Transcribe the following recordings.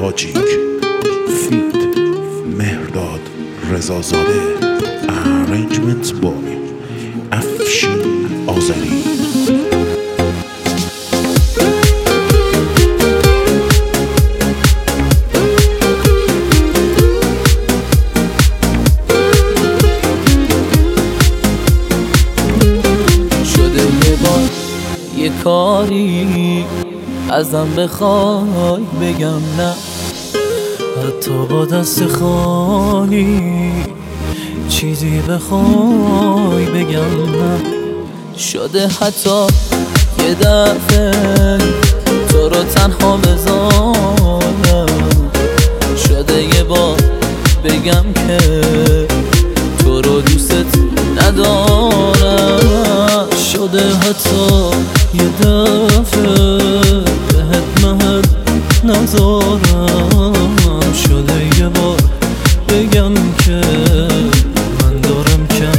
تاجیک فیت مهرداد رضازاده ارنجمنت بای افشین آذری. یه کاری ازم بخوای بگم نه، حتی با دست خالی چیزی بخوای بگم نه. شده حتی یه دفعه تو رو تنها بذارم، شده یه بار بگم که تو رو دوست ندارم، شده حتی یه دفعه بهت مهر نذارم، شده یه بار بگم که من دارم کم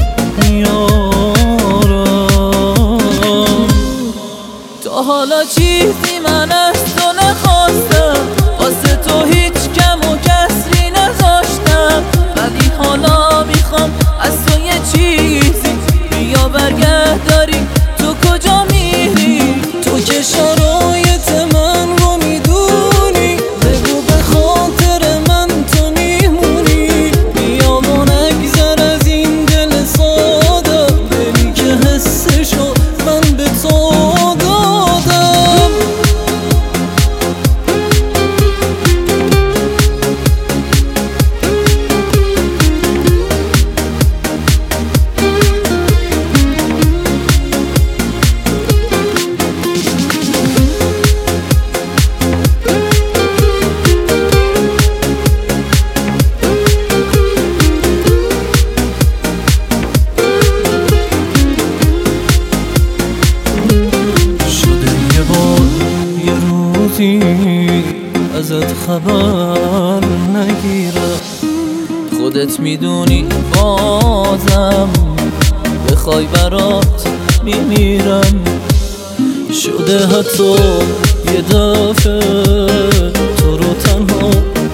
میارم. تا حالا چیزی من از تو نخواستم، واسه تو هیچ کم و کسری نذاشتم، ولی حالا میخوام از تو یه چیزی بیا برگرد. داری تو کجا میری؟ تو که شرایط من رو میدونی، بگو به خاطر من تو میمونی. بیا و نگذر از این دل ساده، دلی که حسشو من به تو دادم. ازت خبر نگیرم، خودت میدونی بازم بخوای برات میمیرم. شده حتی یه دفعه تو رو تنها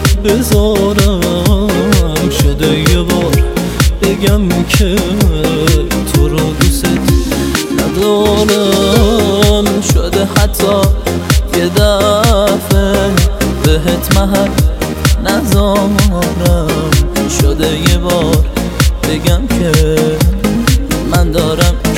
بذارم، شده یه بار بگم که تو رو دوست ندارم، شده حتی یه دفعه بهت مهر نذارم، شده یه بار بگم که من دارم